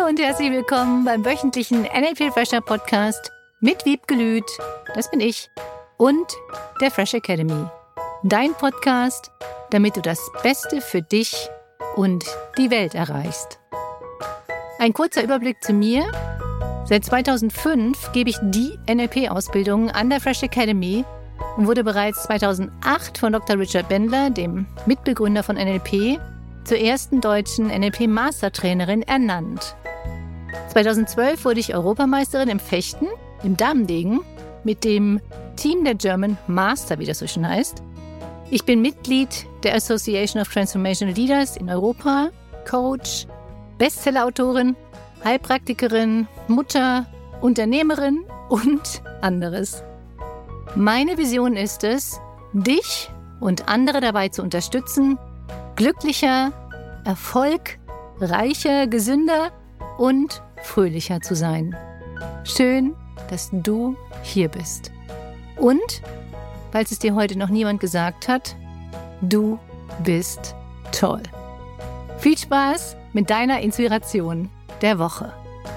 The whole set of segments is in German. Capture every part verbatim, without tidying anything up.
Hallo und herzlich willkommen beim wöchentlichen N L P Fresher Podcast mit Wiebke Lüth, das bin ich, und der Fresh Academy. Dein Podcast, damit du das Beste für dich und die Welt erreichst. Ein kurzer Überblick zu mir. Seit zweitausendfünf gebe ich die N L P-Ausbildung an der Fresh Academy und wurde bereits zweitausendacht von Doktor Richard Bandler, dem Mitbegründer von N L P, zur ersten deutschen N L P-Mastertrainerin ernannt. zweitausendzwölf wurde ich Europameisterin im Fechten, im Damendegen, mit dem Team der German Master, wie das so schön heißt. Ich bin Mitglied der Association of Transformational Leaders in Europa, Coach, Bestsellerautorin, Heilpraktikerin, Mutter, Unternehmerin und anderes. Meine Vision ist es, dich und andere dabei zu unterstützen, glücklicher, erfolgreicher, gesünder und fröhlicher zu sein. Schön, dass du hier bist. Und, falls es dir heute noch niemand gesagt hat, du bist toll. Viel Spaß mit deiner Inspiration der Woche.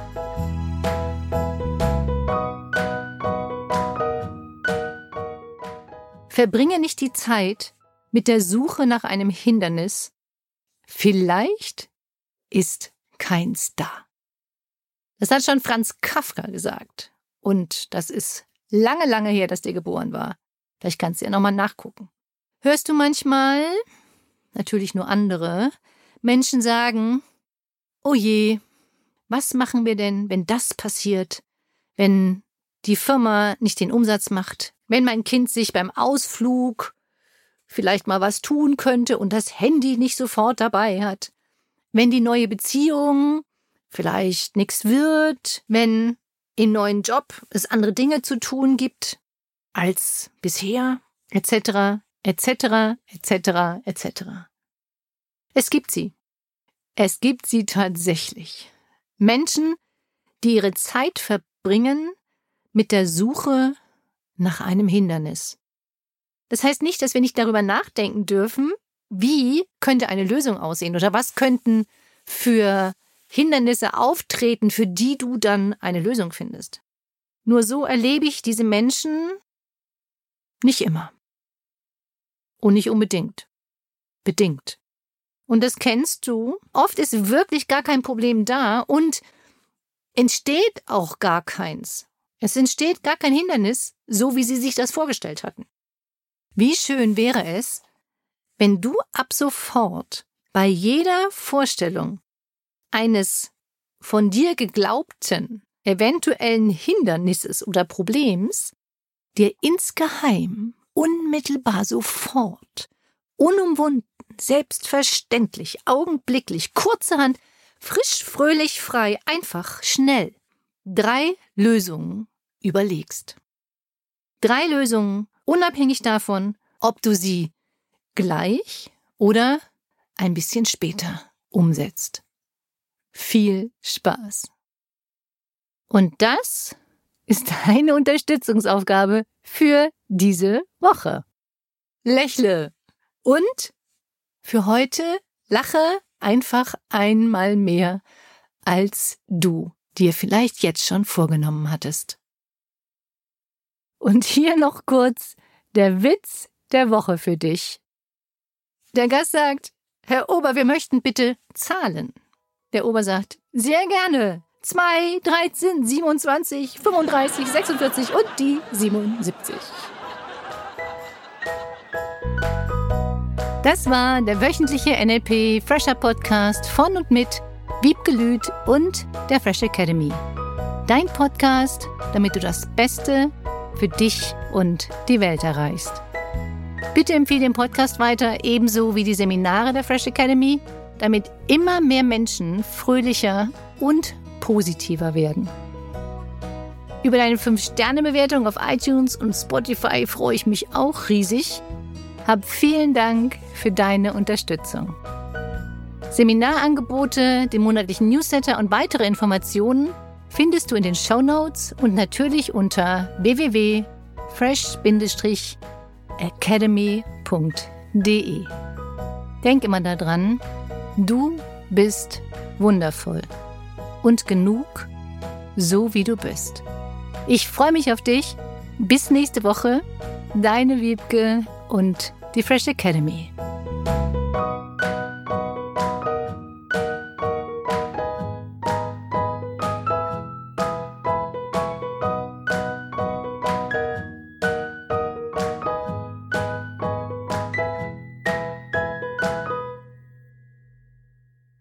Verbringe nicht die Zeit mit der Suche nach einem Hindernis. Vielleicht ist keins da. Das hat schon Franz Kafka gesagt. Und das ist lange, lange her, dass der geboren war. Vielleicht kannst du ja nochmal nachgucken. Hörst du manchmal, natürlich nur andere, Menschen sagen, oh je, was machen wir denn, wenn das passiert, wenn die Firma nicht den Umsatz macht, wenn mein Kind sich beim Ausflug vielleicht mal was tun könnte und das Handy nicht sofort dabei hat, wenn die neue Beziehung vielleicht nichts wird, wenn im neuen Job es andere Dinge zu tun gibt als bisher, et cetera, et cetera, et cetera, et cetera. Es gibt sie. Es gibt sie tatsächlich. Menschen, die ihre Zeit verbringen mit der Suche nach einem Hindernis. Das heißt nicht, dass wir nicht darüber nachdenken dürfen, wie könnte eine Lösung aussehen oder was könnten für Hindernisse auftreten, für die du dann eine Lösung findest. Nur so erlebe ich diese Menschen nicht immer. Und nicht unbedingt. Bedingt. Und das kennst du. Oft ist wirklich gar kein Problem da und entsteht auch gar keins. Es entsteht gar kein Hindernis, so wie sie sich das vorgestellt hatten. Wie schön wäre es, wenn du ab sofort bei jeder Vorstellung eines von dir geglaubten, eventuellen Hindernisses oder Problems dir insgeheim, unmittelbar sofort, unumwunden, selbstverständlich, augenblicklich, kurzerhand, frisch, fröhlich, frei, einfach, schnell drei Lösungen überlegst. Drei Lösungen, unabhängig davon, ob du sie gleich oder ein bisschen später umsetzt. Viel Spaß. Und das ist deine Unterstützungsaufgabe für diese Woche. Lächle und für heute lache einfach einmal mehr, als du dir vielleicht jetzt schon vorgenommen hattest. Und hier noch kurz der Witz der Woche für dich. Der Gast sagt, Herr Ober, wir möchten bitte zahlen. Der Ober sagt, sehr gerne. zwei, dreizehn, siebenundzwanzig, fünfunddreißig, sechsundvierzig und die siebenundsiebzig. Das war der wöchentliche N L P Fresher Podcast von und mit Wiebke Lüth und der Fresh Academy. Dein Podcast, damit du das Beste für dich und die Welt erreichst. Bitte empfehle den Podcast weiter, ebenso wie die Seminare der Fresh Academy, damit immer mehr Menschen fröhlicher und positiver werden. Über deine fünf Sterne Bewertung auf iTunes und Spotify freue ich mich auch riesig. Hab vielen Dank für deine Unterstützung. Seminarangebote, den monatlichen Newsletter und weitere Informationen findest du in den Shownotes und natürlich unter w w w punkt fresh academy punkt d e. Denk immer daran, du bist wundervoll. und genug, so wie du bist. Ich freue mich auf dich. Bis nächste Woche. Deine Wiebke und die Fresh Academy.